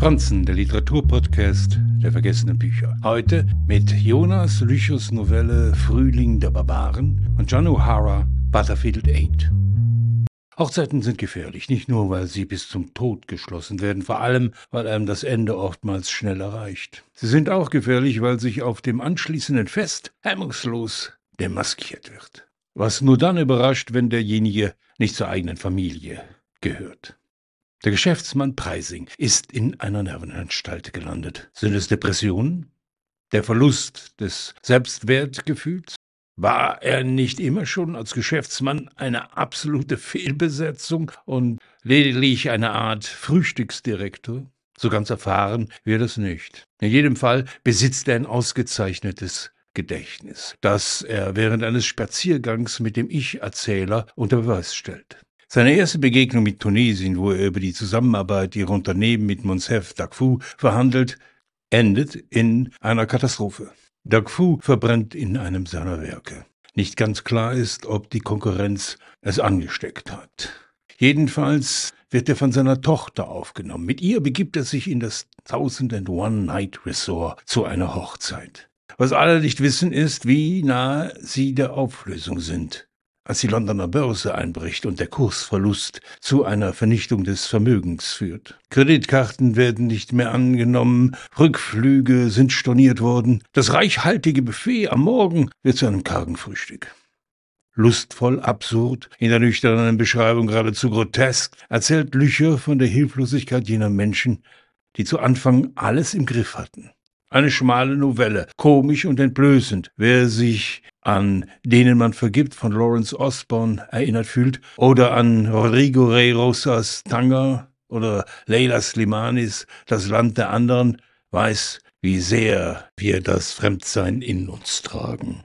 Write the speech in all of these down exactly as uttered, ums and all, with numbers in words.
Franzen, der Literaturpodcast der vergessenen Bücher. Heute mit Jonas Lüchers Novelle Frühling der Barbaren und John O'Hara Battlefield acht. Hochzeiten sind gefährlich, nicht nur, weil sie bis zum Tod geschlossen werden, vor allem, weil einem das Ende oftmals schnell erreicht. Sie sind auch gefährlich, weil sich auf dem anschließenden Fest hemmungslos demaskiert wird. Was nur dann überrascht, wenn derjenige nicht zur eigenen Familie gehört. Der Geschäftsmann Preising ist in einer Nervenanstalt gelandet. Sind es Depressionen? Der Verlust des Selbstwertgefühls? War er nicht immer schon als Geschäftsmann eine absolute Fehlbesetzung und lediglich eine Art Frühstücksdirektor? So ganz erfahren wird es nicht. In jedem Fall besitzt er ein ausgezeichnetes Gedächtnis, das er während eines Spaziergangs mit dem Ich-Erzähler unter Beweis stellt. Seine erste Begegnung mit Tunesien, wo er über die Zusammenarbeit ihrer Unternehmen mit Monsef Darfour verhandelt, endet in einer Katastrophe. Darfour verbrennt in einem seiner Werke. Nicht ganz klar ist, ob die Konkurrenz es angesteckt hat. Jedenfalls wird er von seiner Tochter aufgenommen. Mit ihr begibt er sich in das Thousand and One Night Resort zu einer Hochzeit. Was alle nicht wissen, ist, wie nahe sie der Auflösung sind. Als die Londoner Börse einbricht und der Kursverlust zu einer Vernichtung des Vermögens führt. Kreditkarten werden nicht mehr angenommen, Rückflüge sind storniert worden, das reichhaltige Buffet am Morgen wird zu einem kargen Frühstück. Lustvoll, absurd, in der nüchternen Beschreibung geradezu grotesk, erzählt Lücher von der Hilflosigkeit jener Menschen, die zu Anfang alles im Griff hatten. Eine schmale Novelle, komisch und entblößend. Wer sich an Denen man vergibt von Lawrence Osborne erinnert fühlt oder an Rodrigo Rey Rosas Tanga oder Leila Slimanis Das Land der anderen, weiß, wie sehr wir das Fremdsein in uns tragen.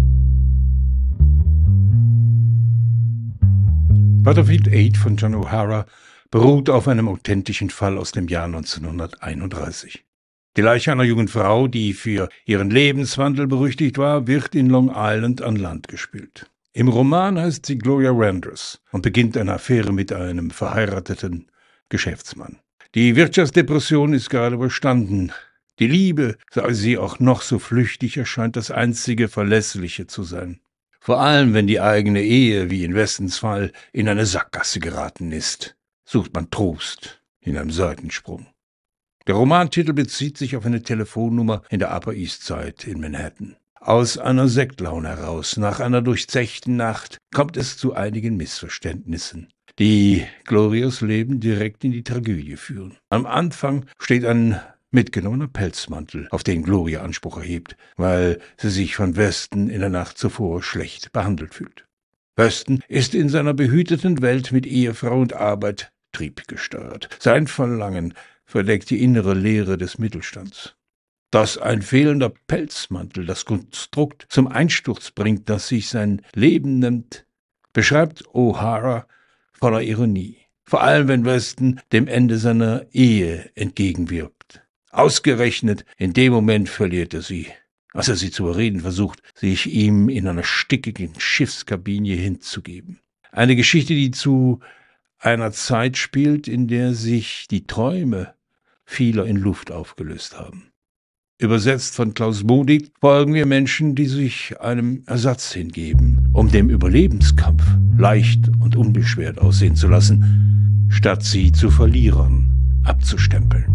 Battlefield acht von John O'Hara beruht auf einem authentischen Fall aus dem Jahr neunzehnhunderteinunddreißig. Die Leiche einer jungen Frau, die für ihren Lebenswandel berüchtigt war, wird in Long Island an Land gespült. Im Roman heißt sie Gloria Randers und beginnt eine Affäre mit einem verheirateten Geschäftsmann. Die Wirtschaftsdepression ist gerade überstanden. Die Liebe, sei sie auch noch so flüchtig, erscheint das einzige Verlässliche zu sein. Vor allem, wenn die eigene Ehe, wie in Westens Fall, in eine Sackgasse geraten ist, sucht man Trost in einem Seitensprung. Der Romantitel bezieht sich auf eine Telefonnummer in der Upper East Side in Manhattan. Aus einer Sektlaune heraus, nach einer durchzechten Nacht, kommt es zu einigen Missverständnissen, die Glorias Leben direkt in die Tragödie führen. Am Anfang steht ein mitgenommener Pelzmantel, auf den Gloria Anspruch erhebt, weil sie sich von Weston in der Nacht zuvor schlecht behandelt fühlt. Weston ist in seiner behüteten Welt mit Ehefrau und Arbeit triebgesteuert. Sein Verlangen verdeckt die innere Leere des Mittelstands. Dass ein fehlender Pelzmantel das Konstrukt zum Einsturz bringt, das sich sein Leben nimmt, beschreibt O'Hara voller Ironie. Vor allem, wenn Weston dem Ende seiner Ehe entgegenwirkt. Ausgerechnet in dem Moment verliert er sie, als er sie zu überreden versucht, sich ihm in einer stickigen Schiffskabine hinzugeben. Eine Geschichte, die zu einer Zeit spielt, in der sich die Träume vieler in Luft aufgelöst haben. Übersetzt von Klaus Modig folgen wir Menschen, die sich einem Ersatz hingeben, um dem Überlebenskampf leicht und unbeschwert aussehen zu lassen, statt sie zu Verlierern abzustempeln.